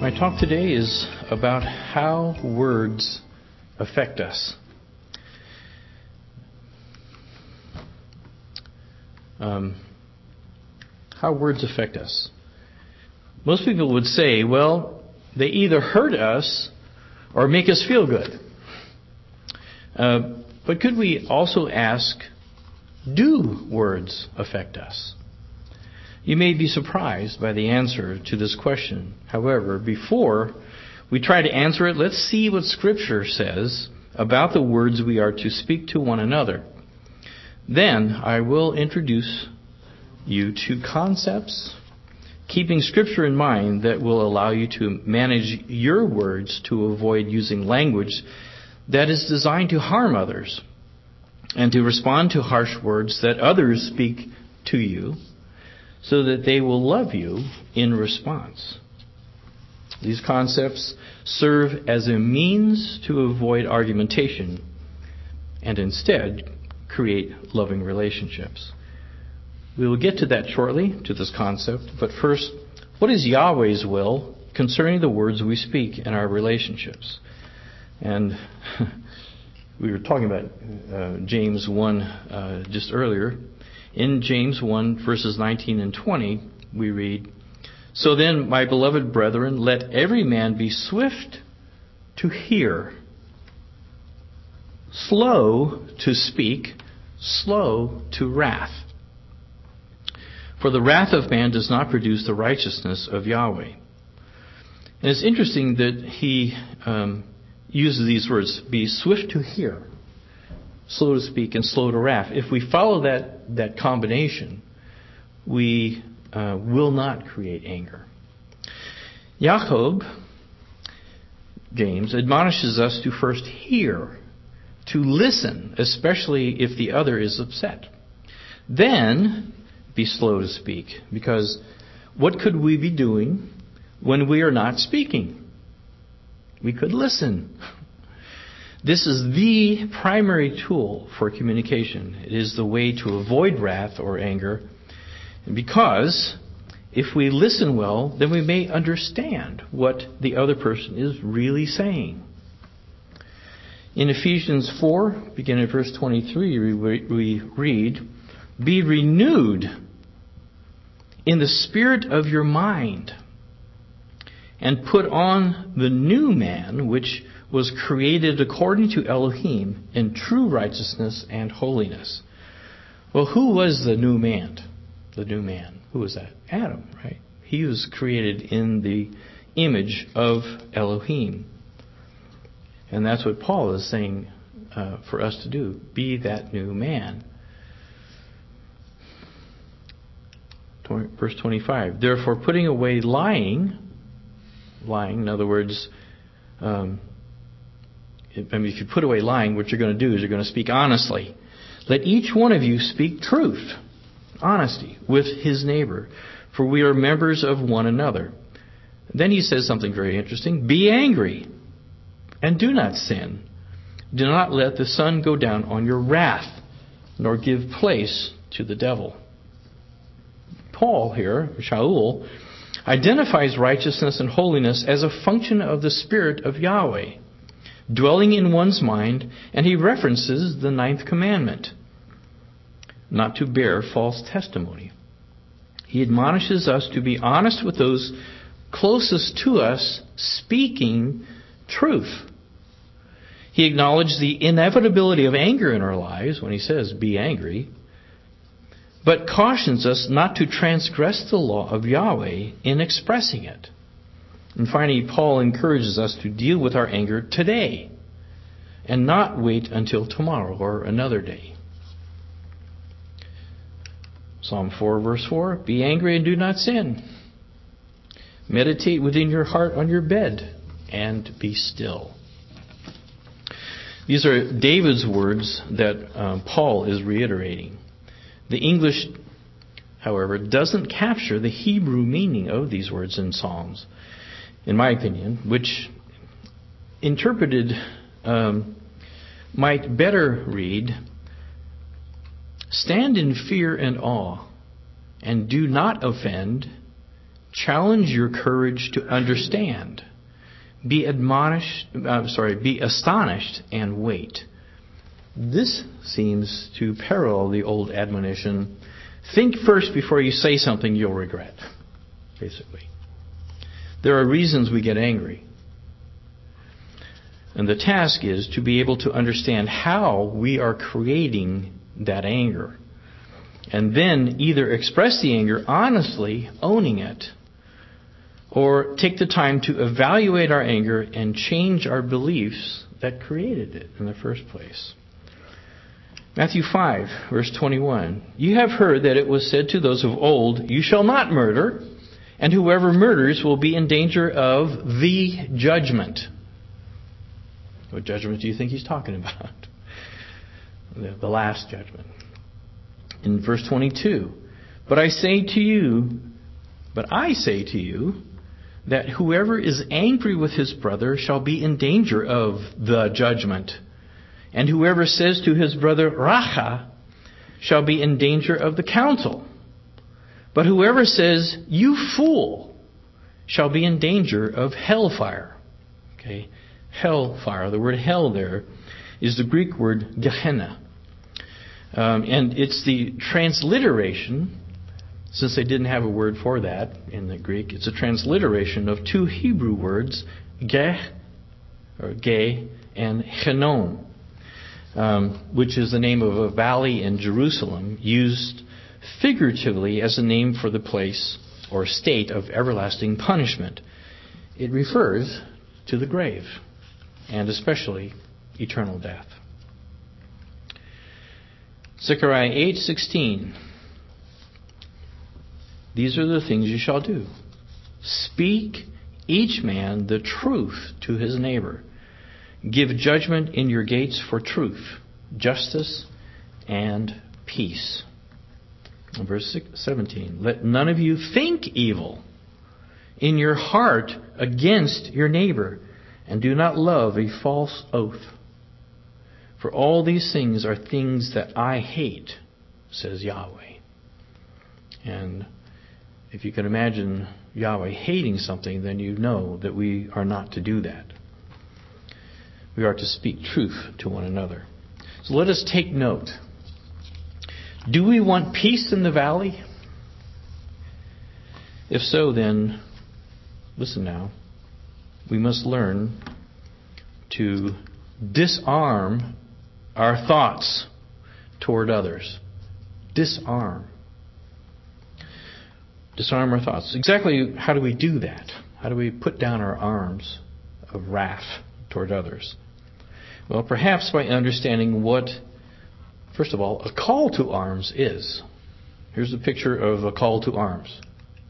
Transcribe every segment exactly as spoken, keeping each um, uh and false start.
My talk today is about how words affect us. Um, how words affect us. Most people would say, well, they either hurt us or make us feel good. Uh, but could we also ask, do words affect us? You may be surprised by the answer to this question. However, before we try to answer it, let's see what Scripture says about the words we are to speak to one another. Then I will introduce you to concepts, keeping Scripture in mind, that will allow you to manage your words to avoid using language that is designed to harm others and to respond to harsh words that others speak to you, so that they will love you in response. These concepts serve as a means to avoid argumentation and instead create loving relationships. We will get to that shortly, to this concept. But first, what is Yahweh's will concerning the words we speak in our relationships? And we were talking about uh, James one uh, just earlier. In James one, verses nineteen and twenty, we read, "So then, my beloved brethren, let every man be swift to hear, slow to speak, slow to wrath. For the wrath of man does not produce the righteousness of Yahweh." And it's interesting that he um, uses these words, be swift to hear, slow to speak, and slow to wrath. If we follow that, that combination, we uh, will not create anger. Jacob, James, admonishes us to first hear, to listen, especially if the other is upset. Then be slow to speak, because what could we be doing when we are not speaking? We could listen. This is the primary tool for communication. It is the way to avoid wrath or anger. Because if we listen well, then we may understand what the other person is really saying. In Ephesians four, beginning at verse twenty-three, we read, "Be renewed in the spirit of your mind, and put on the new man, which was created according to Elohim in true righteousness and holiness." Well, who was the new man? The new man. Who was that? Adam, right? He was created in the image of Elohim. And that's what Paul is saying uh, for us to do. Be that new man. Verse twenty-five. "Therefore, putting away lying," lying, in other words, um, I mean, if you put away lying, what you're going to do is you're going to speak honestly. "Let each one of you speak truth," honesty, "with his neighbor, for we are members of one another." Then he says something very interesting. "Be angry, and do not sin. Do not let the sun go down on your wrath, nor give place to the devil." Paul here, Shaul, identifies righteousness and holiness as a function of the Spirit of Yahweh, dwelling in one's mind, and he references the ninth commandment, not to bear false testimony. He admonishes us to be honest with those closest to us, speaking truth. He acknowledged the inevitability of anger in our lives when he says, "Be angry," but cautions us not to transgress the law of Yahweh in expressing it. And finally, Paul encourages us to deal with our anger today and not wait until tomorrow or another day. Psalm four, verse four, "Be angry and do not sin. Meditate within your heart on your bed and be still." These are David's words that um, Paul is reiterating. The English, however, doesn't capture the Hebrew meaning of these words in Psalms, in my opinion, which interpreted um, might better read, "Stand in fear and awe, and do not offend, Challenge your courage to understand. Be admonished, uh, sorry, be astonished and wait. This seems to parallel the old admonition, think first before you say something you'll regret, basically. There are reasons we get angry. And the task is to be able to understand how we are creating that anger. And then either express the anger honestly, owning it, or take the time to evaluate our anger and change our beliefs that created it in the first place. Matthew five, verse twenty-one. You have heard that it was said to those of old, you shall not murder, and whoever murders will be in danger of the judgment. What judgment do you think he's talking about? The, the last judgment. In verse twenty-two, but I say to you, but I say to you, that whoever is angry with his brother shall be in danger of the judgment. And whoever says to his brother, Racha, shall be in danger of the council. But whoever says, you fool, shall be in danger of hellfire. Okay, hellfire. The word hell there is the Greek word Gehenna. Um, and it's the transliteration, since they didn't have a word for that in the Greek, it's a transliteration of two Hebrew words, Geh, or Geh, and Chenom, um, which is the name of a valley in Jerusalem, used figuratively as a name for the place or state of everlasting punishment. It refers to the grave, and especially eternal death. Zechariah eight sixteen. These are the things you shall do. Speak each man the truth to his neighbor. Give judgment in your gates for truth, justice, and peace. And verse seventeen. Let none of you think evil in your heart against your neighbor, and do not love a false oath. For all these things are things that I hate, says Yahweh. And if you can imagine Yahweh hating something, then you know that we are not to do that. We are to speak truth to one another. So let us take note. Do we want peace in the valley? If so, then, listen now. We must learn to disarm our thoughts toward others. Disarm. Disarm our thoughts. Exactly how do we do that? How do we put down our arms of wrath toward others? Well, perhaps by understanding what, first of all, a call to arms is. Here's a picture of a call to arms.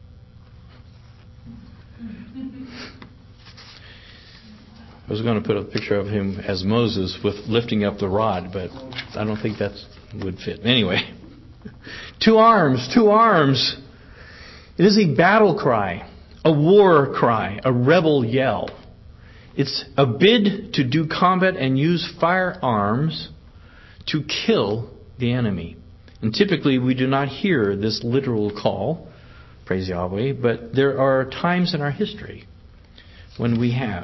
I was going to put a picture of him as Moses with lifting up the rod, but I don't think that would fit. Anyway, to arms, to arms. It is a battle cry, a war cry, a rebel yell. It's a bid to do combat and use firearms to kill the enemy. And typically we do not hear this literal call, praise Yahweh, but there are times in our history when we have.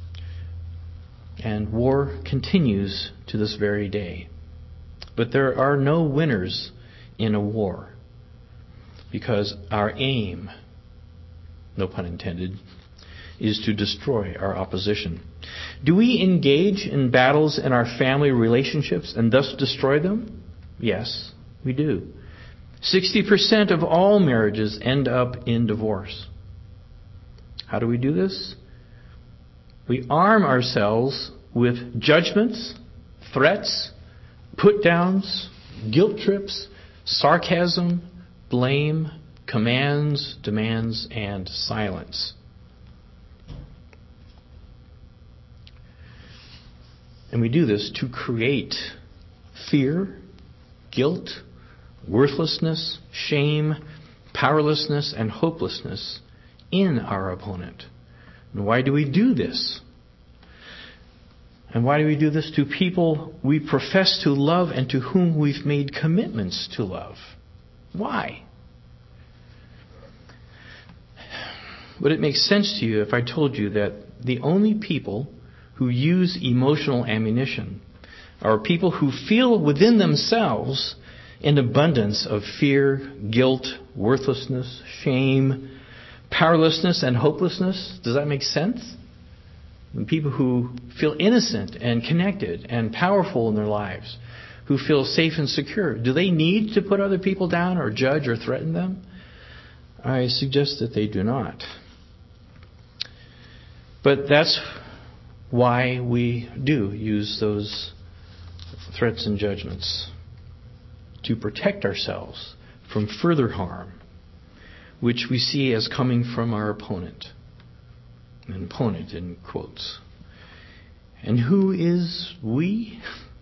And war continues to this very day. But there are no winners in a war, because our aim, no pun intended, is to destroy our opposition. Do we engage in battles in our family relationships and thus destroy them? Yes, we do. sixty percent of all marriages end up in divorce. How do we do this? We arm ourselves with judgments, threats, put-downs, guilt trips, sarcasm, blame, commands, demands, and silence. And we do this to create fear, guilt, worthlessness, shame, powerlessness, and hopelessness in our opponent. And why do we do this? And why do we do this to people we profess to love and to whom we've made commitments to love? Why? would it make sense to you if I told you that the only people who use emotional ammunition are people who feel within themselves an abundance of fear, guilt, worthlessness, shame, powerlessness, and hopelessness? Does that make sense? And people who feel innocent and connected and powerful in their lives, who feel safe and secure, do they need to put other people down or judge or threaten them? I suggest that they do not. But that's why we do use those threats and judgments, to protect ourselves from further harm, which we see as coming from our opponent. An opponent in quotes. And who is we?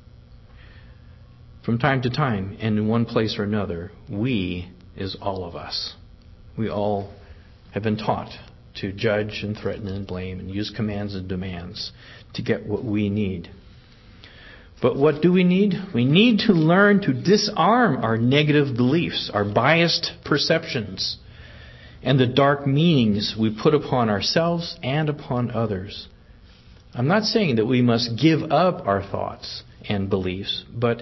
From time to time, and in one place or another, we is all of us. We all have been taught to judge and threaten and blame and use commands and demands to get what we need. But what do we need? We need to learn to disarm our negative beliefs, our biased perceptions, and the dark meanings we put upon ourselves and upon others. I'm not saying that we must give up our thoughts and beliefs, but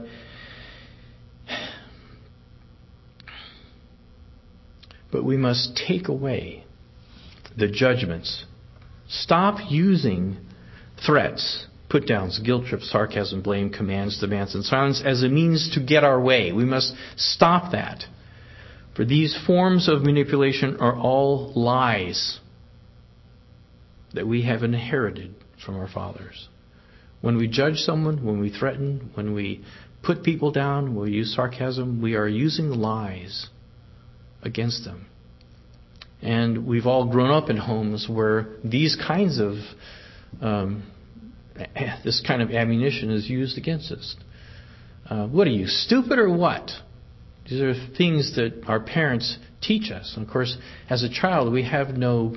but we must take away the judgments. Stop using threats, put downs, guilt trips, sarcasm, blame, commands, demands, and silence as a means to get our way. We must stop that. For these forms of manipulation are all lies that we have inherited from our fathers. When we judge someone, when we threaten, when we put people down, when we use sarcasm, we are using lies against them. And we've all grown up in homes where these kinds of um, this kind of ammunition is used against us. Uh, what are you, stupid or what? These are things that our parents teach us. And of course, as a child, we have no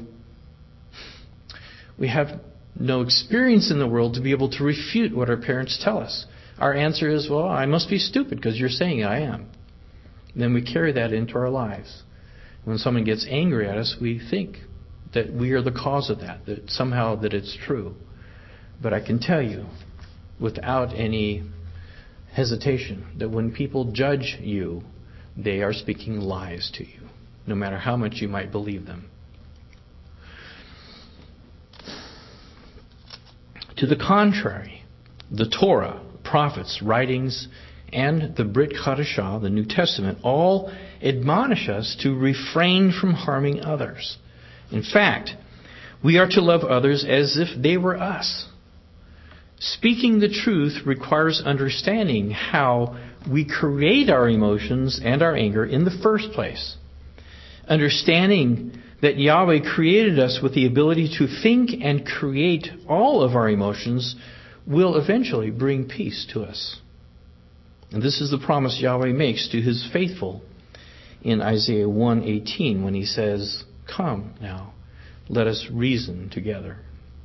we have no experience in the world to be able to refute what our parents tell us. Our answer is, well, I must be stupid because you're saying I am. And then we carry that into our lives. When someone gets angry at us, we think that we are the cause of that, that somehow that it's true. But I can tell you, without any hesitation, that when people judge you, they are speaking lies to you, no matter how much you might believe them. To the contrary, the Torah, prophets, writings, and the Brit Chadashah, the New Testament, all admonish us to refrain from harming others. In fact, we are to love others as if they were us. Speaking the truth requires understanding how we create our emotions and our anger in the first place. Understanding that Yahweh created us with the ability to think and create all of our emotions will eventually bring peace to us. And this is the promise Yahweh makes to His faithful in Isaiah one eighteen when He says, "Come now, let us reason together."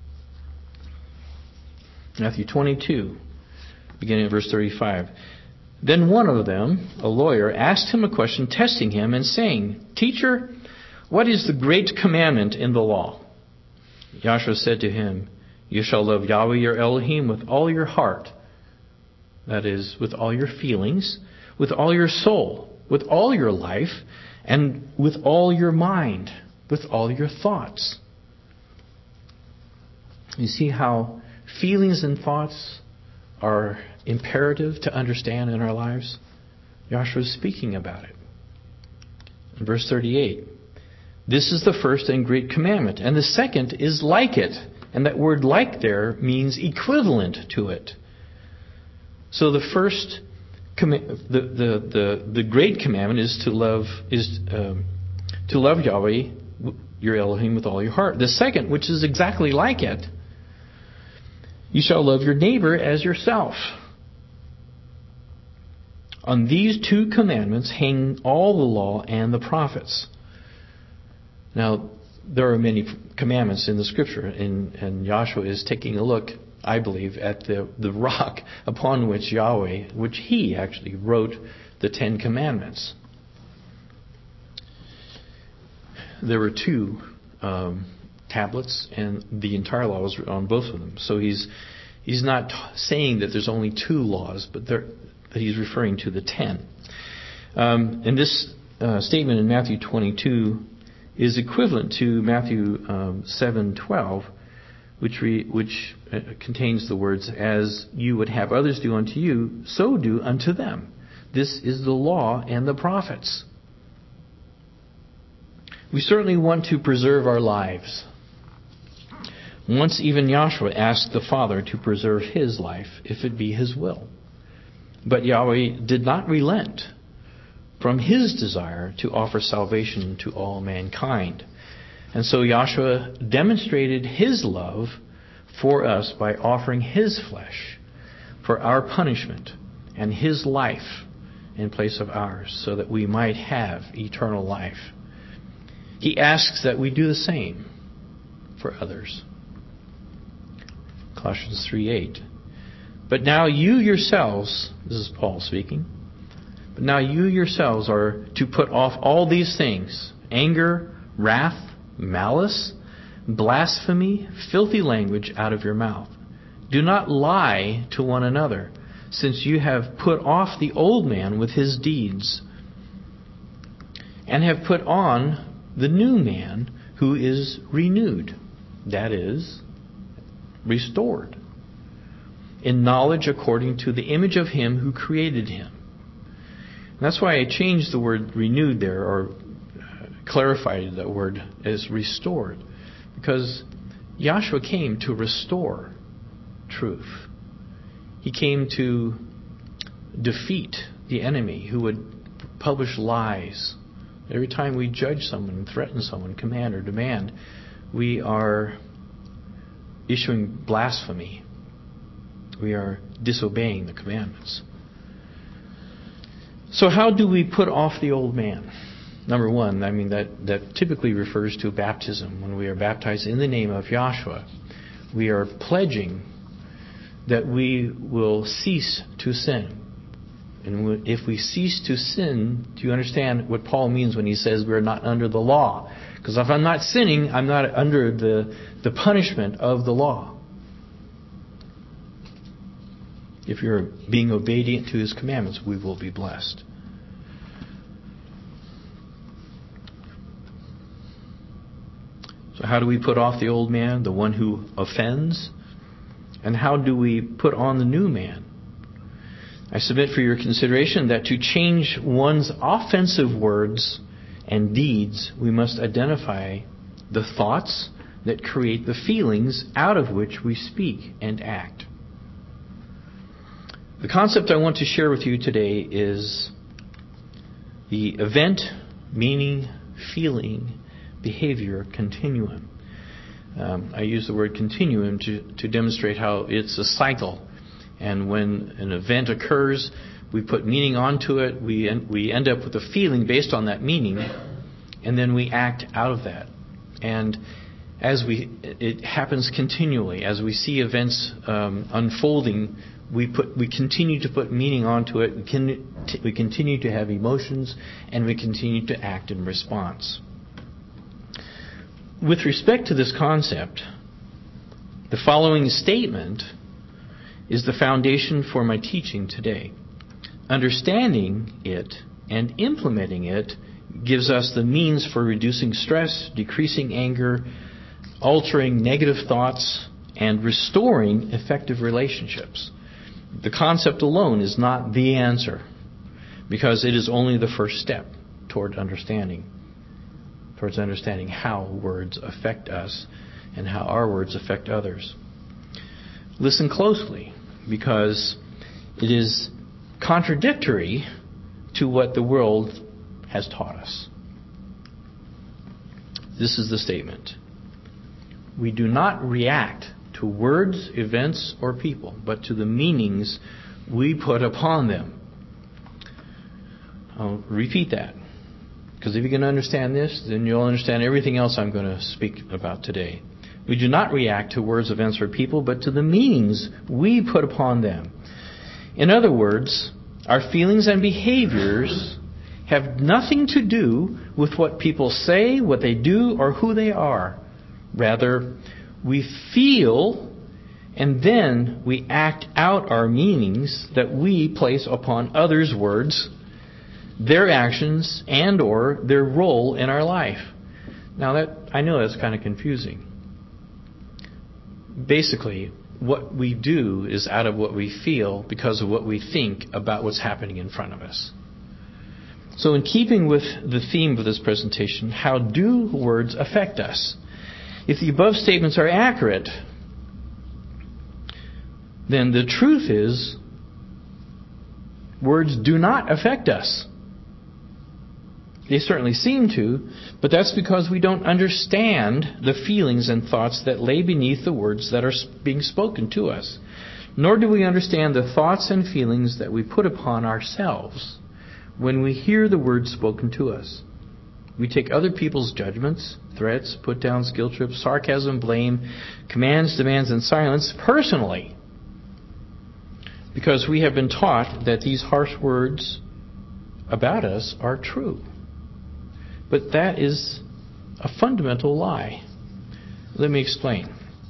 Matthew twenty-two, beginning at verse thirty-five. Then one of them, a lawyer, asked Him a question, testing Him and saying, "Teacher, what is the great commandment in the law?" Yahshua said to him, "You shall love Yahweh your Elohim with all your heart," that is, with all your feelings, with all your soul, with all your life, and with all your mind, with all your thoughts. You see how feelings and thoughts are imperative to understand in our lives? Yahshua is speaking about it. In verse thirty-eight, this is the first and great commandment, and the second is like it. And that word like there means equivalent to it. So the first, the the the, the great commandment is to love is um, to love Yahweh your Elohim with all your heart. The second, which is exactly like it, you shall love your neighbor as yourself. On these two commandments hang all the law and the prophets. Now, there are many commandments in the Scripture, and, and Yahshua is taking a look, I believe, at the, the rock upon which Yahweh, which He actually wrote the Ten Commandments. There were two um, tablets, and the entire law was on both of them. So he's he's not t- saying that there's only two laws, but there, that he's referring to the ten. Um, and this uh, statement in Matthew twenty-two is equivalent to Matthew um, seven twelve, which re, which uh, contains the words, "As you would have others do unto you, so do unto them. This is the law and the prophets." We certainly want to preserve our lives. Once even Joshua asked the Father to preserve his life, if it be his will. But Yahweh did not relent from his desire to offer salvation to all mankind. And so Joshua demonstrated his love for us by offering his flesh for our punishment and his life in place of ours, so that we might have eternal life. He asks that we do the same for others. Colossians three eight. But now you yourselves, this is Paul speaking, but now you yourselves are to put off all these things: anger, wrath, malice, blasphemy, filthy language out of your mouth. Do not lie to one another, since you have put off the old man with his deeds, and have put on the new man, who is renewed, that is, restored, in knowledge according to the image of him who created him. And that's why I changed the word renewed there, or clarified that word as restored, because Joshua came to restore truth. He came to defeat the enemy who would publish lies. Every time we judge someone, threaten someone, command or demand, we are issuing blasphemy. We are disobeying the commandments. So how do we put off the old man? Number one, I mean, that, that typically refers to baptism. When we are baptized in the name of Yahshua, we are pledging that we will cease to sin. And if we cease to sin, do you understand what Paul means when he says we're not under the law? Because if I'm not sinning, I'm not under the, the punishment of the law. If you're being obedient to his commandments, we will be blessed. So how do we put off the old man, the one who offends? And how do we put on the new man? I submit for your consideration that to change one's offensive words and deeds, we must identify the thoughts that create the feelings out of which we speak and act. The concept I want to share with you today is the event, meaning, feeling, behavior continuum. Um, I use the word continuum to, to demonstrate how it's a cycle. And when an event occurs, we put meaning onto it. We en- we end up with a feeling based on that meaning, and then we act out of that. And as we, it happens continually. As we see events um, unfolding, we put we continue to put meaning onto it. We, can, we continue to have emotions, and we continue to act in response. With respect to this concept, the following statement is the foundation for my teaching today. Understanding it and implementing it gives us the means for reducing stress, decreasing anger, altering negative thoughts, and restoring effective relationships. The concept alone is not the answer, because it is only the first step toward understanding, towards understanding how words affect us and how our words affect others. Listen closely, because it is contradictory to what the world has taught us. This is the statement. We do not react to words, events, or people, but to the meanings we put upon them. I'll repeat that, because if you can understand this, then you'll understand everything else I'm going to speak about today. We do not react to words, events, or people, but to the meanings we put upon them. In other words, our feelings and behaviors have nothing to do with what people say, what they do, or who they are. Rather, we feel and then we act out our meanings that we place upon others' words, their actions, and or their role in our life. Now that I know that's kind of confusing. Basically, what we do is out of what we feel because of what we think about what's happening in front of us. So in keeping with the theme of this presentation, how do words affect us? If the above statements are accurate, then the truth is words do not affect us. They certainly seem to, but that's because we don't understand the feelings and thoughts that lay beneath the words that are being spoken to us. Nor do we understand the thoughts and feelings that we put upon ourselves when we hear the words spoken to us. We take other people's judgments, threats, put-downs, guilt trips, sarcasm, blame, commands, demands, and silence personally, because we have been taught that these harsh words about us are true. But that is a fundamental lie. Let me explain.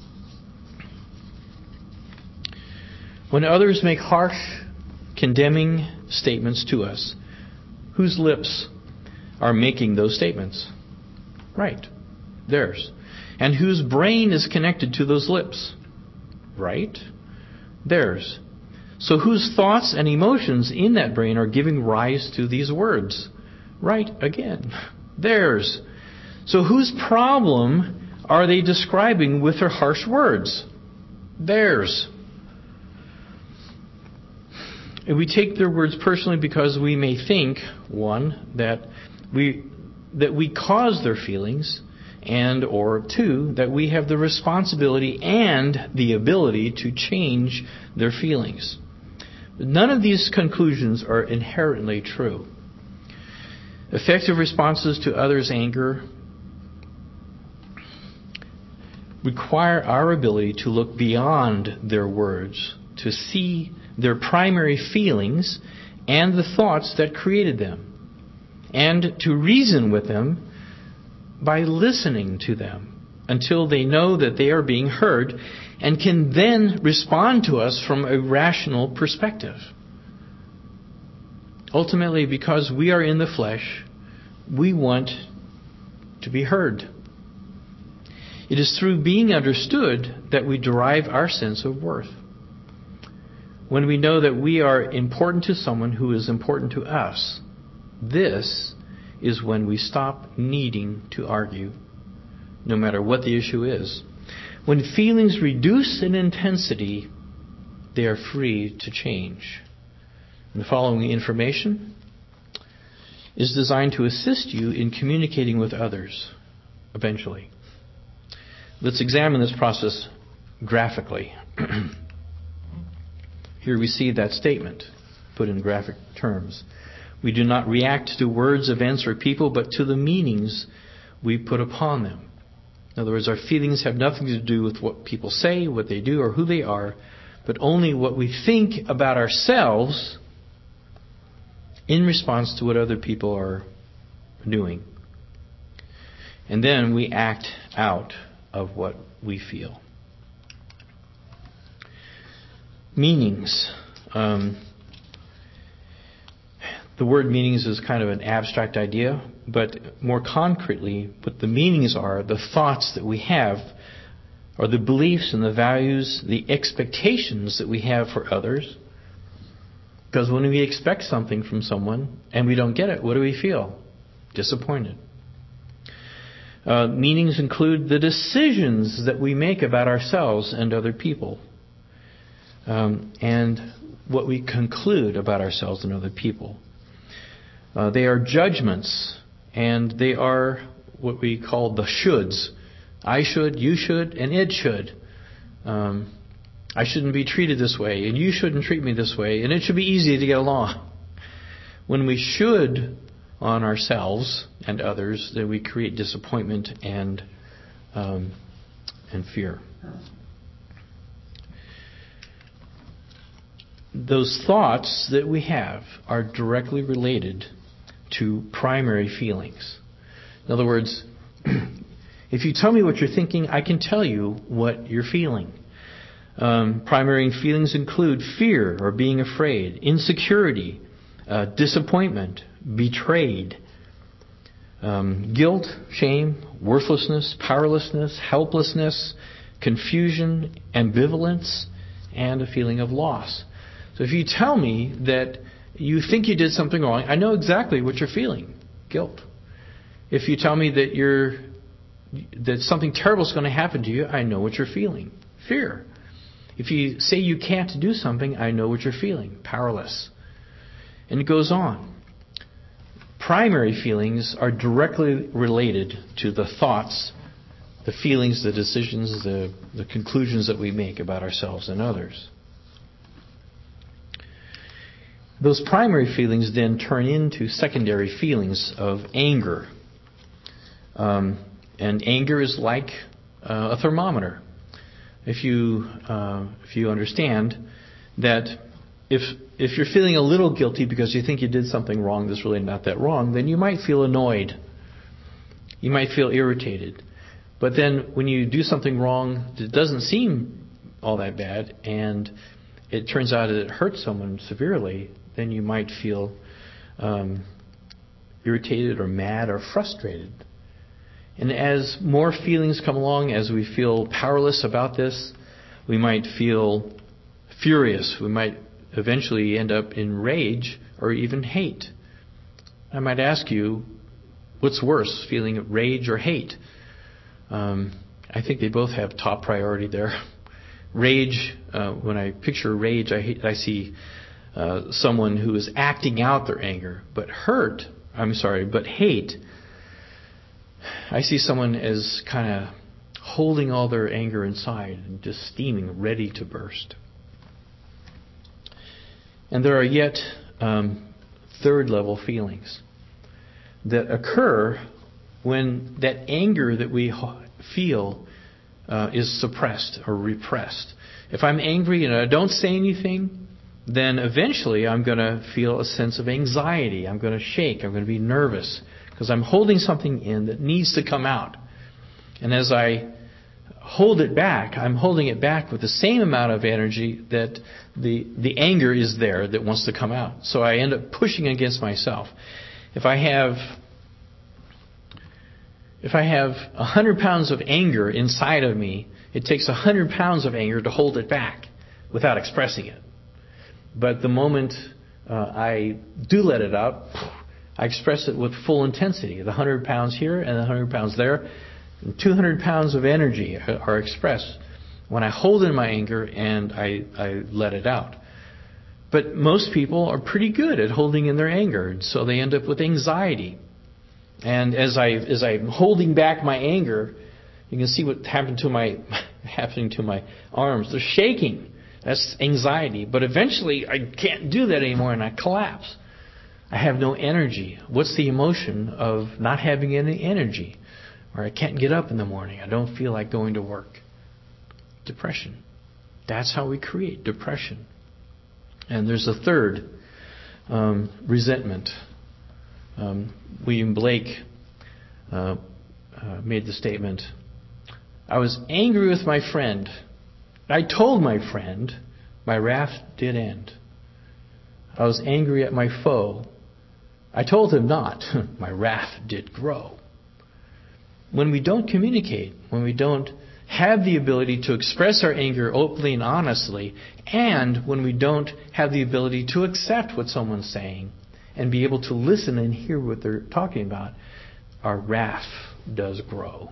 When others make harsh, condemning statements to us, whose lips are making those statements? Right, theirs. And whose brain is connected to those lips? Right, theirs. So whose thoughts and emotions in that brain are giving rise to these words? Right, again, theirs. So whose problem are they describing with their harsh words? Theirs. And we take their words personally because we may think, one, that we that we cause their feelings, and or two, that we have the responsibility and the ability to change their feelings. None of these conclusions are inherently true. Effective responses to others' anger require our ability to look beyond their words, to see their primary feelings and the thoughts that created them, and to reason with them by listening to them until they know that they are being heard and can then respond to us from a rational perspective. Ultimately, because we are in the flesh, we want to be heard. It is through being understood that we derive our sense of worth. When we know that we are important to someone who is important to us, this is when we stop needing to argue, no matter what the issue is. When feelings reduce in intensity, they are free to change. And the following information is designed to assist you in communicating with others eventually. Let's examine this process graphically. Here we see that statement put in graphic terms. We do not react to words, events, or people, but to the meanings we put upon them. In other words, our feelings have nothing to do with what people say, what they do, or who they are, but only what we think about ourselves in response to what other people are doing. And then we act out of what we feel. Meanings. Um, the word meanings is kind of an abstract idea, but more concretely, what the meanings are, the thoughts that we have, are the beliefs and the values, the expectations that we have for others. Because when we expect something from someone and we don't get it, what do we feel? Disappointed. Uh, meanings include the decisions that we make about ourselves and other people, um, and what we conclude about ourselves and other people. Uh, they are judgments, and they are what we call the shoulds. I should, you should, and it should. Um, I shouldn't be treated this way, and you shouldn't treat me this way, and it should be easy to get along. When we should on ourselves and others, then we create disappointment and um, and fear. Those thoughts that we have are directly related to primary feelings. In other words, if you tell me what you're thinking, I can tell you what you're feeling. Um, primary feelings include fear or being afraid, insecurity, uh, disappointment, betrayed, um, guilt, shame, worthlessness, powerlessness, helplessness, confusion, ambivalence, and a feeling of loss. So if you tell me that you think you did something wrong, I know exactly what you're feeling. Guilt. If you tell me that you're that something terrible is going to happen to you, I know what you're feeling. Fear. If you say you can't do something, I know what you're feeling. Powerless. And it goes on. Primary feelings are directly related to the thoughts, the feelings, the decisions, the, the conclusions that we make about ourselves and others. Those primary feelings then turn into secondary feelings of anger. Um, and anger is like uh, a thermometer. If you uh, if you understand that if if you're feeling a little guilty because you think you did something wrong that's really not that wrong, then you might feel annoyed. You might feel irritated. But then when you do something wrong that doesn't seem all that bad and it turns out that it hurts someone severely, then you might feel um, irritated or mad or frustrated. And as more feelings come along, as we feel powerless about this, we might feel furious. We might eventually end up in rage or even hate. I might ask you, what's worse, feeling rage or hate? Um, I think they both have top priority there. Rage, uh, when I picture rage, I, I see uh, someone who is acting out their anger. But hurt, I'm sorry, but hate, I see someone as kind of holding all their anger inside and just steaming, ready to burst. And there are yet um, third level feelings that occur when that anger that we feel uh, is suppressed or repressed. If I'm angry and I don't say anything, then eventually I'm going to feel a sense of anxiety. I'm going to shake. I'm going to be nervous because I'm holding something in that needs to come out. And as I hold it back, I'm holding it back with the same amount of energy that the the anger is there that wants to come out. So I end up pushing against myself. If I have if I have a hundred pounds of anger inside of me, it takes a hundred pounds of anger to hold it back without expressing it. But the moment uh, I do let it out, I express it with full intensity. The hundred pounds here and the hundred pounds there, and two hundred pounds of energy are expressed when I hold in my anger and I, I let it out. But most people are pretty good at holding in their anger, so they end up with anxiety. And as I as I'm holding back my anger, you can see what happened to my happening to my arms. They're shaking. That's anxiety. But eventually I can't do that anymore and I collapse. I have no energy. What's the emotion of not having any energy? Or I can't get up in the morning. I don't feel like going to work. Depression. That's how we create depression. And there's a third, um, resentment. Um, William Blake uh, uh, made the statement, I was angry with my friend. I told my friend, my wrath did end. I was angry at my foe. I told him not. My wrath did grow. When we don't communicate, when we don't have the ability to express our anger openly and honestly, and when we don't have the ability to accept what someone's saying and be able to listen and hear what they're talking about, our wrath does grow.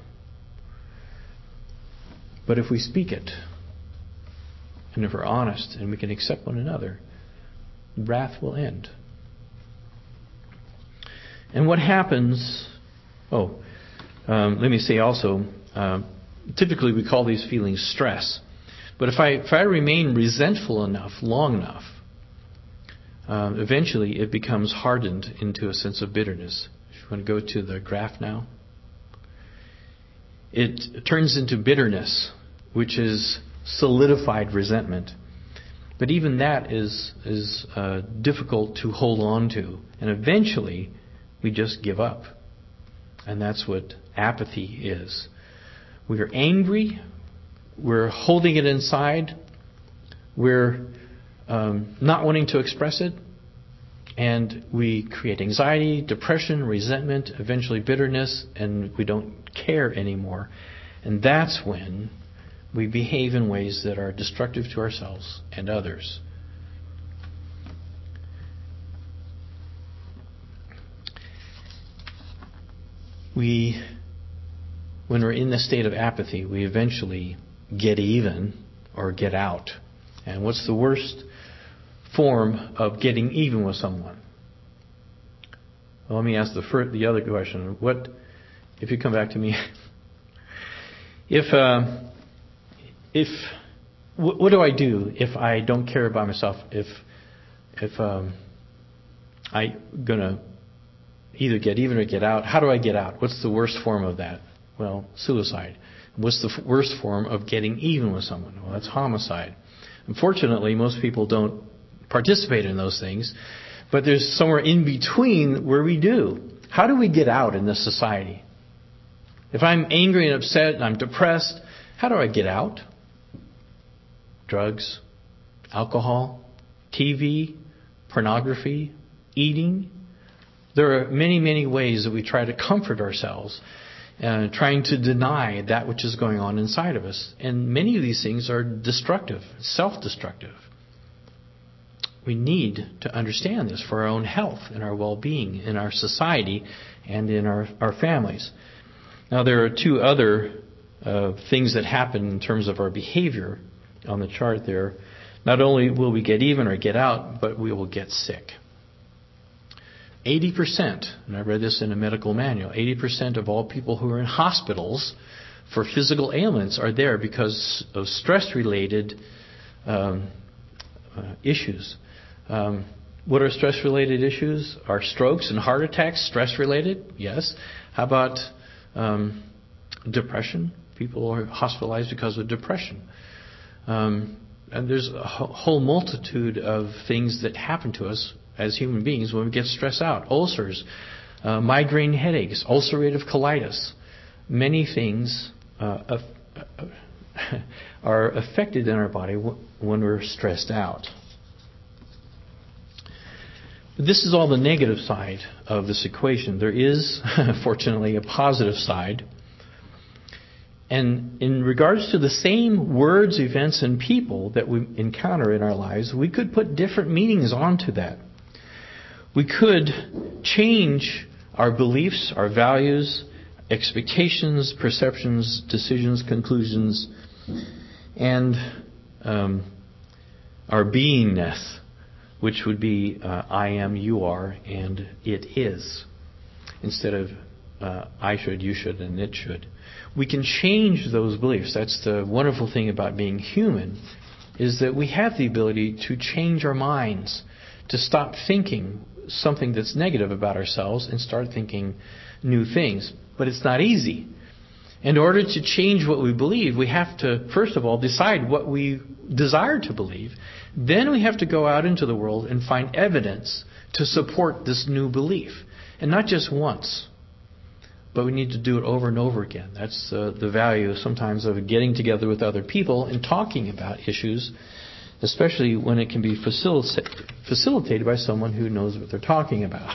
But if we speak it, and if we're honest and we can accept one another, wrath will end. And what happens... Oh, um, let me say also, uh, typically we call these feelings stress. But if I if I remain resentful enough, long enough, uh, eventually it becomes hardened into a sense of bitterness. If you want to go to the graph now. It turns into bitterness, which is solidified resentment. But even that is is uh, difficult to hold on to. And eventually, We just give up. And that's what apathy is. We are angry. We're holding it inside. We're um, not wanting to express it. And we create anxiety, depression, resentment, eventually bitterness, and we don't care anymore. And that's when we behave in ways that are destructive to ourselves and others. We, when we're in the state of apathy, we eventually get even or get out. And what's the worst form of getting even with someone? Well, let me ask the first, the other question. What, if you come back to me, if uh, if what, what do I do if I don't care about myself? If if um, I'm gonna either get even or get out, how do I get out? What's the worst form of that? Well, suicide. What's the f- worst form of getting even with someone? Well, that's homicide. Unfortunately, most people don't participate in those things, but there's somewhere in between where we do. How do we get out in this society? If I'm angry and upset and I'm depressed, how do I get out? Drugs, alcohol, T V, pornography, eating. There are many, many ways that we try to comfort ourselves, uh, trying to deny that which is going on inside of us. And many of these things are destructive, self-destructive. We need to understand this for our own health and our well-being in our society and in our, our families. Now, there are two other uh, things that happen in terms of our behavior on the chart there. Not only will we get even or get out, but we will get sick. eighty percent, and I read this in a medical manual, eighty percent of all people who are in hospitals for physical ailments are there because of stress-related um, uh, issues. Um, what are stress-related issues? Are strokes and heart attacks stress-related? Yes. How about um, depression? People are hospitalized because of depression. Um, and there's a whole multitude of things that happen to us as human beings when we get stressed out. Ulcers, uh, migraine headaches, ulcerative colitis. Many things uh, are affected in our body when we're stressed out. This is all the negative side of this equation. There is, fortunately, a positive side. And in regards to the same words, events, and people that we encounter in our lives, we could put different meanings onto that. We could change our beliefs, our values, expectations, perceptions, decisions, conclusions, and um, our beingness, which would be uh, I am, you are, and it is, instead of uh, I should, you should, and it should. We can change those beliefs. That's the wonderful thing about being human, is that we have the ability to change our minds, to stop thinking something that's negative about ourselves and start thinking new things. But it's not easy. In order to change what we believe, we have to, first of all, decide what we desire to believe. Then we have to go out into the world and find evidence to support this new belief. And not just once, but we need to do it over and over again. That's uh, the value sometimes of getting together with other people and talking about issues, especially when it can be facilita- facilitated by someone who knows what they're talking about.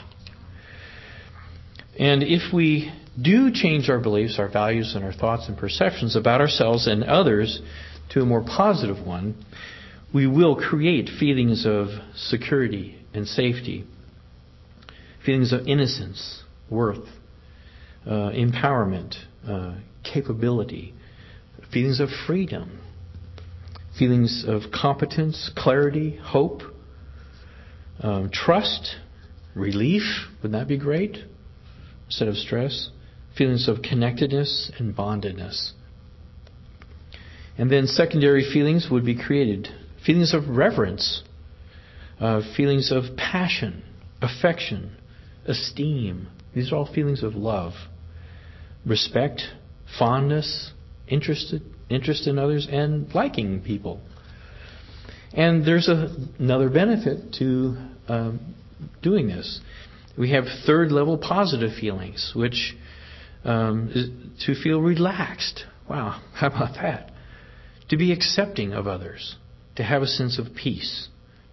And if we do change our beliefs, our values, and our thoughts and perceptions about ourselves and others to a more positive one, we will create feelings of security and safety, feelings of innocence, worth, uh, empowerment, uh, capability, feelings of freedom, feelings of competence, clarity, hope, um, trust, relief. Wouldn't that be great? Instead of stress. Feelings of connectedness and bondedness. And then secondary feelings would be created. Feelings of reverence. Uh, feelings of passion, affection, esteem. These are all feelings of love. Respect, fondness, interested, interest in others, and liking people. And there's a, another benefit to um, doing this. We have third level positive feelings, which um, is to feel relaxed. Wow, how about that? To be accepting of others, to have a sense of peace,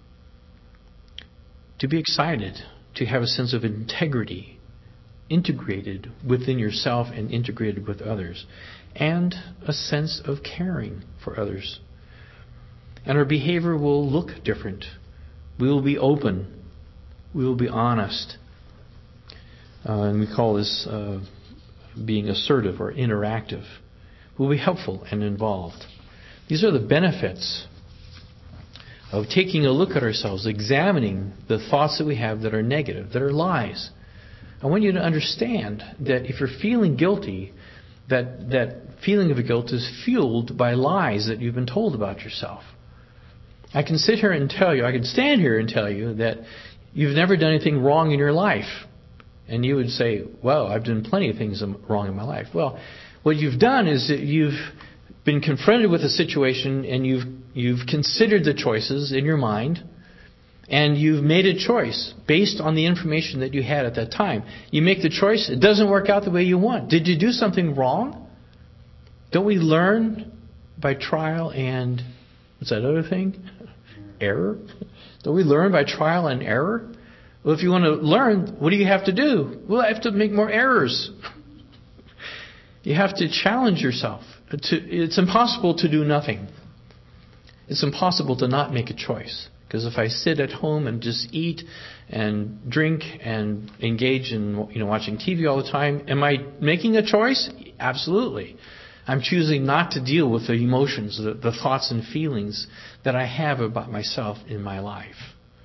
to be excited, to have a sense of integrity, integrated within yourself and integrated with others, and a sense of caring for others. And our behavior will look different. We will be open. We will be honest. Uh, and we call this uh, being assertive or interactive. We'll be helpful and involved. These are the benefits of taking a look at ourselves, examining the thoughts that we have that are negative, that are lies. I want you to understand that if you're feeling guilty, that that feeling of guilt is fueled by lies that you've been told about yourself. I can sit here and tell you, I can stand here and tell you that you've never done anything wrong in your life. And you would say, well, I've done plenty of things wrong in my life. Well, what you've done is that you've been confronted with a situation and you've you've considered the choices in your mind, and you've made a choice based on the information that you had at that time. You make the choice, it doesn't work out the way you want. Did you do something wrong? Don't we learn by trial and, what's that other thing? Error? Don't we learn by trial and error? Well, if you want to learn, what do you have to do? Well, I have to make more errors. You have to challenge yourself. It's impossible to do nothing. It's impossible to not make a choice. Because if I sit at home and just eat and drink and engage in, you know, watching T V all the time, am I making a choice? Absolutely. I'm choosing not to deal with the emotions, the, the thoughts and feelings that I have about myself in my life.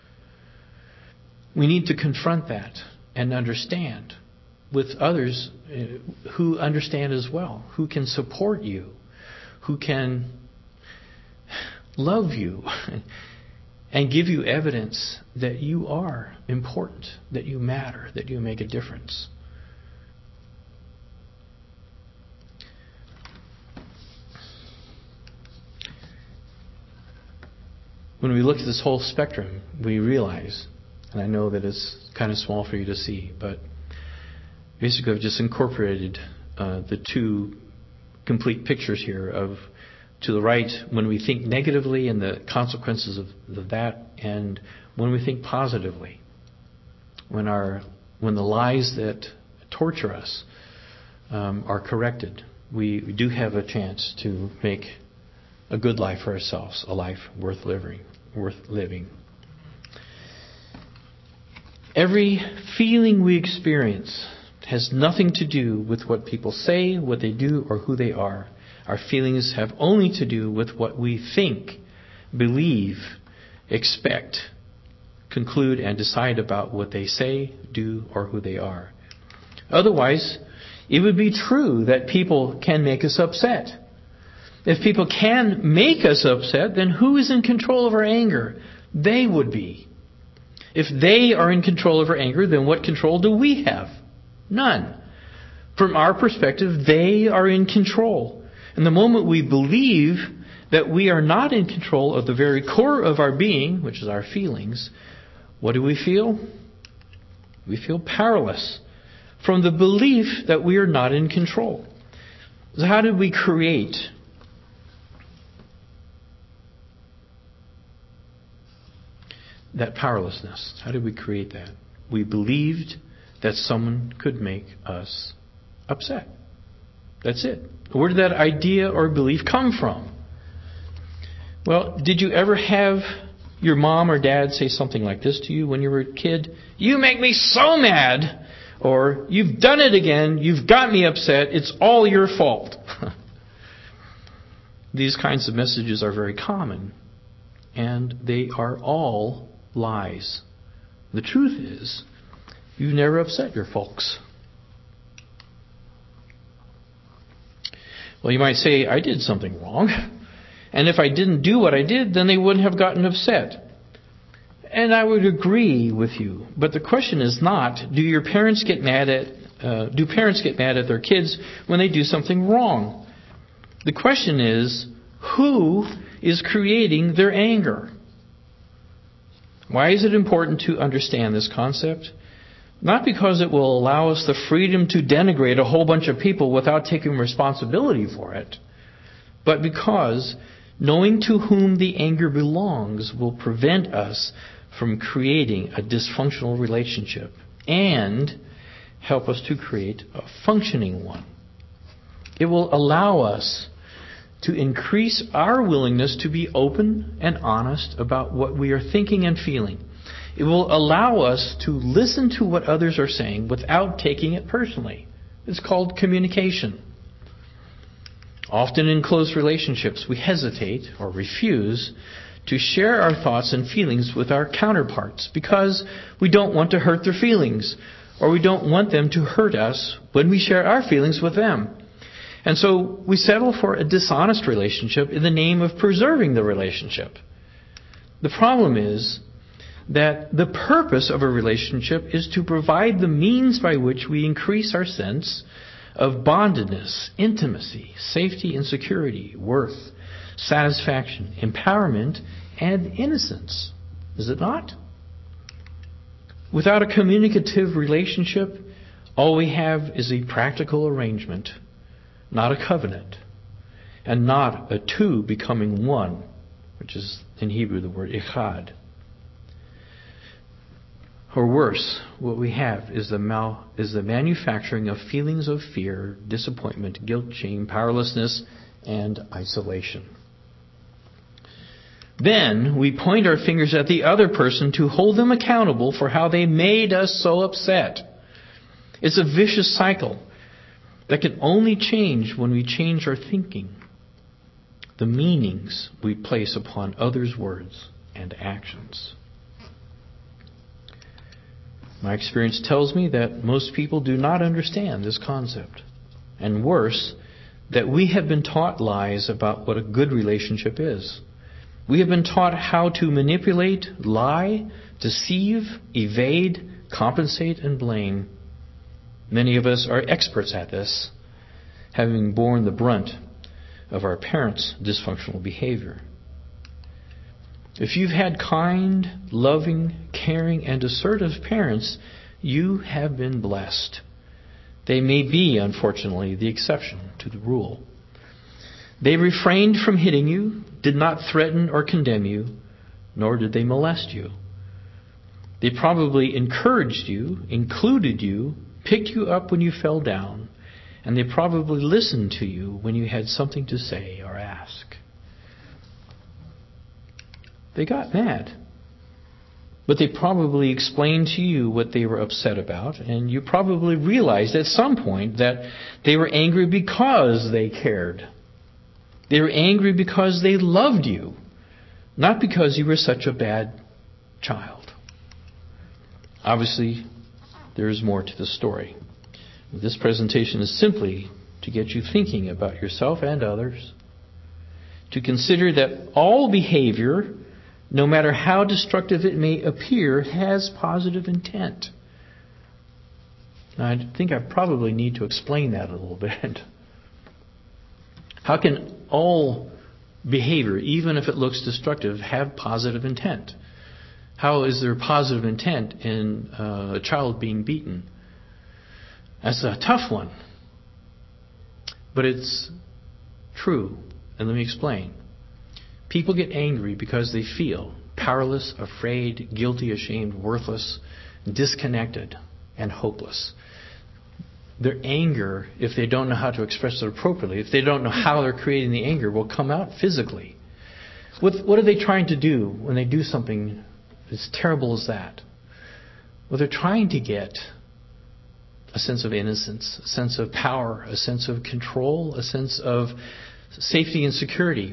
We need to confront that and understand with others who understand as well, who can support you, who can love you and give you evidence that you are important, that you matter, that you make a difference. When we look at this whole spectrum, we realize, and I know that it's kind of small for you to see, but basically I've just incorporated uh, the two complete pictures here of, to the right, when we think negatively and the consequences of, of that, and when we think positively, when our when the lies that torture us um, are corrected, we, we do have a chance to make a good life for ourselves, a life worth living, worth living. Every feeling we experience has nothing to do with what people say, what they do, or who they are. Our feelings have only to do with what we think, believe, expect, conclude, and decide about what they say, do, or who they are. Otherwise, it would be true that people can make us upset. If people can make us upset, then who is in control of our anger? They would be. If they are in control of our anger, then what control do we have? None. From our perspective, they are in control. And the moment we believe that we are not in control of the very core of our being, which is our feelings, what do we feel? We feel powerless from the belief that we are not in control. So how did we create that powerlessness? How did we create that? We believed that someone could make us upset. That's it. Where did that idea or belief come from? Well, did you ever have your mom or dad say something like this to you when you were a kid? You make me so mad. Or, you've done it again. You've got me upset. It's all your fault. These kinds of messages are very common. And they are all lies. The truth is, you've never upset your folks. Well, you might say, I did something wrong. And if I didn't do what I did, then they wouldn't have gotten upset. And I would agree with you. But the question is not, do your parents get mad at, uh, do parents get mad at their kids when they do something wrong? The question is, who is creating their anger? Why is it important to understand this concept? Not because it will allow us the freedom to denigrate a whole bunch of people without taking responsibility for it, but because knowing to whom the anger belongs will prevent us from creating a dysfunctional relationship and help us to create a functioning one. It will allow us to increase our willingness to be open and honest about what we are thinking and feeling. It will allow us to listen to what others are saying without taking it personally. It's called communication. Often in close relationships, we hesitate or refuse to share our thoughts and feelings with our counterparts because we don't want to hurt their feelings, or we don't want them to hurt us when we share our feelings with them. And so we settle for a dishonest relationship in the name of preserving the relationship. The problem is that the purpose of a relationship is to provide the means by which we increase our sense of bondedness, intimacy, safety and security, worth, satisfaction, empowerment, and innocence. Is it not? Without a communicative relationship, all we have is a practical arrangement, not a covenant, and not a two becoming one, which is in Hebrew the word echad. Or worse, what we have is the mal, is the manufacturing of feelings of fear, disappointment, guilt, shame, powerlessness, and isolation. Then we point our fingers at the other person to hold them accountable for how they made us so upset. It's a vicious cycle that can only change when we change our thinking, the meanings we place upon others' words and actions. My experience tells me that most people do not understand this concept. And worse, that we have been taught lies about what a good relationship is. We have been taught how to manipulate, lie, deceive, evade, compensate, and blame. Many of us are experts at this, having borne the brunt of our parents' dysfunctional behavior. If you've had kind, loving, caring, and assertive parents, you have been blessed. They may be, unfortunately, the exception to the rule. They refrained from hitting you, did not threaten or condemn you, nor did they molest you. They probably encouraged you, included you, picked you up when you fell down, and they probably listened to you when you had something to say or ask. They got mad, but they probably explained to you what they were upset about, and you probably realized at some point that they were angry because they cared. They were angry because they loved you, not because you were such a bad child. Obviously, there is more to the story. This presentation is simply to get you thinking about yourself and others, to consider that all behavior, no matter how destructive it may appear, has positive intent. Now, I think I probably need to explain that a little bit. How can all behavior, even if it looks destructive, have positive intent? How is there positive intent in uh, a child being beaten? That's a tough one. But it's true. And let me explain. People get angry because they feel powerless, afraid, guilty, ashamed, worthless, disconnected, and hopeless. Their anger, if they don't know how to express it appropriately, if they don't know how they're creating the anger, will come out physically. What, what are they trying to do when they do something as terrible as that? Well, they're trying to get a sense of innocence, a sense of power, a sense of control, a sense of safety and security.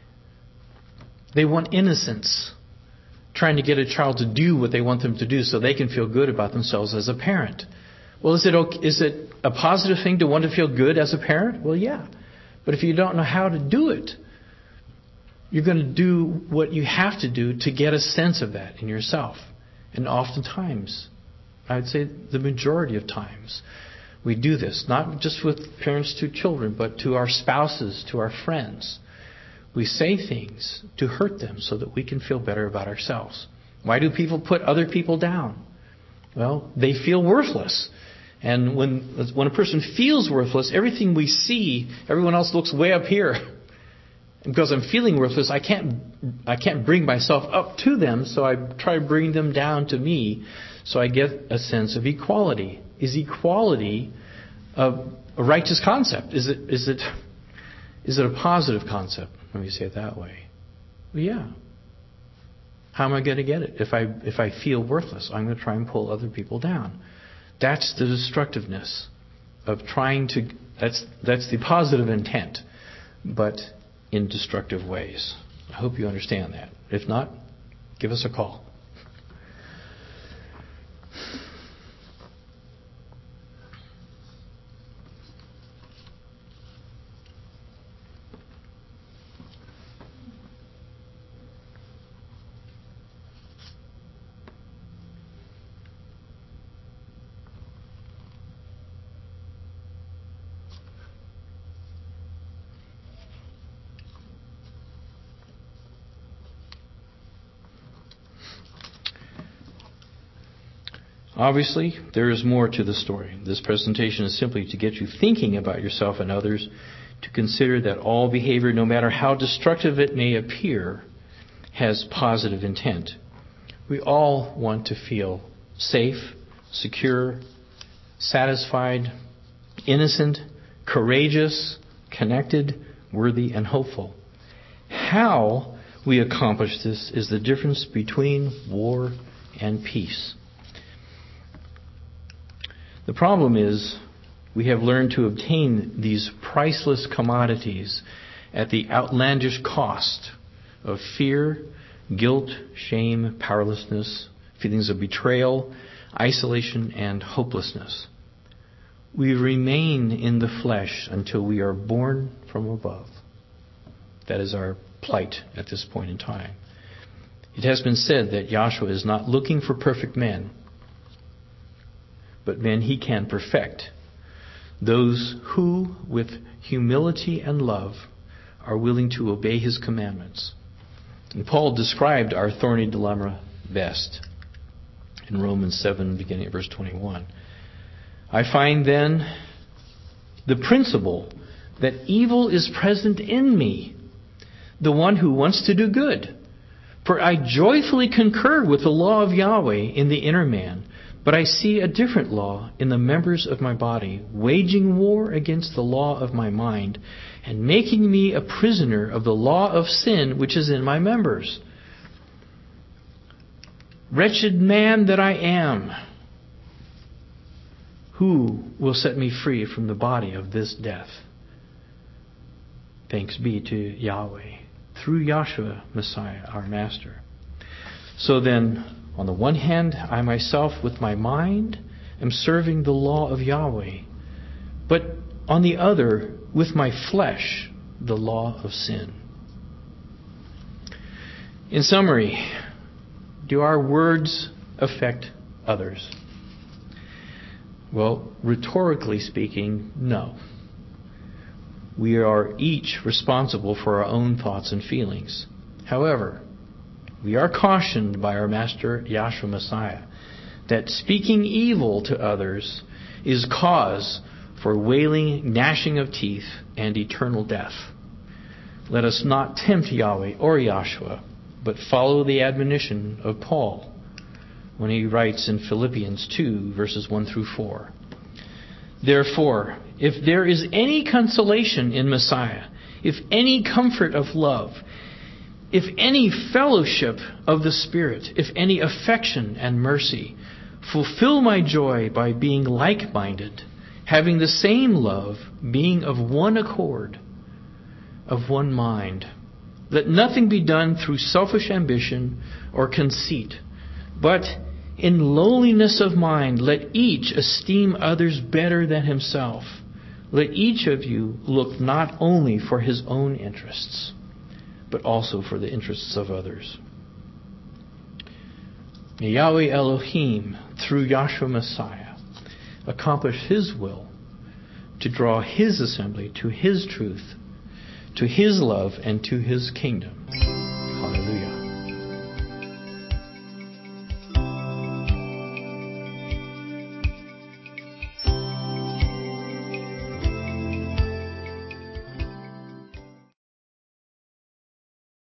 They want innocence, trying to get a child to do what they want them to do so they can feel good about themselves as a parent. Well, is it okay, is it a positive thing to want to feel good as a parent? Well, yeah. But if you don't know how to do it, you're going to do what you have to do to get a sense of that in yourself. And oftentimes, I would say the majority of times, we do this, not just with parents to children, but to our spouses, to our friends. We say things to hurt them so that we can feel better about ourselves. Why do people put other people down? Well, they feel worthless. And when when a person feels worthless, everything we see, everyone else looks way up here. And because I'm feeling worthless, I can't I can't bring myself up to them, so I try bringing them down to me, so I get a sense of equality. Is equality a, a righteous concept? Is it is it is it a positive concept? Let me say it that way. Well, yeah. How am I going to get it? If I if I feel worthless, I'm going to try and pull other people down. That's the destructiveness of trying to. That's that's the positive intent, but in destructive ways. I hope you understand that. If not, give us a call. Obviously, there is more to the story. This presentation is simply to get you thinking about yourself and others, to consider that all behavior, no matter how destructive it may appear, has positive intent. We all want to feel safe, secure, satisfied, innocent, courageous, connected, worthy, and hopeful. How we accomplish this is the difference between war and peace. The problem is we have learned to obtain these priceless commodities at the outlandish cost of fear, guilt, shame, powerlessness, feelings of betrayal, isolation, and hopelessness. We remain in the flesh until we are born from above. That is our plight at this point in time. It has been said that Yahshua is not looking for perfect men, but men he can perfect. Those who, with humility and love, are willing to obey his commandments. And Paul described our thorny dilemma best in Romans seven, beginning at verse twenty-one. I find then the principle that evil is present in me, the one who wants to do good. For I joyfully concur with the law of Yahweh in the inner man, but I see a different law in the members of my body, waging war against the law of my mind, and making me a prisoner of the law of sin which is in my members. Wretched man that I am, who will set me free from the body of this death? Thanks be to Yahweh, through Yahshua Messiah, our Master. So then, on the one hand, I myself with my mind am serving the law of Yahweh, but on the other, with my flesh, the law of sin. In summary, do our words affect others? Well, rhetorically speaking, no. We are each responsible for our own thoughts and feelings. However, we are cautioned by our Master Yahshua Messiah that speaking evil to others is cause for wailing, gnashing of teeth, and eternal death. Let us not tempt Yahweh or Yahshua, but follow the admonition of Paul when he writes in Philippians two, verses one through four. Therefore, if there is any consolation in Messiah, if any comfort of love, if any fellowship of the Spirit, if any affection and mercy, fulfill my joy by being like-minded, having the same love, being of one accord, of one mind. Let nothing be done through selfish ambition or conceit, but in lowliness of mind, let each esteem others better than himself. Let each of you look not only for his own interests, but also for the interests of others. May Yahweh Elohim, through Yahshua Messiah, accomplish his will to draw his assembly to his truth, to his love, and to his kingdom. Hallelujah.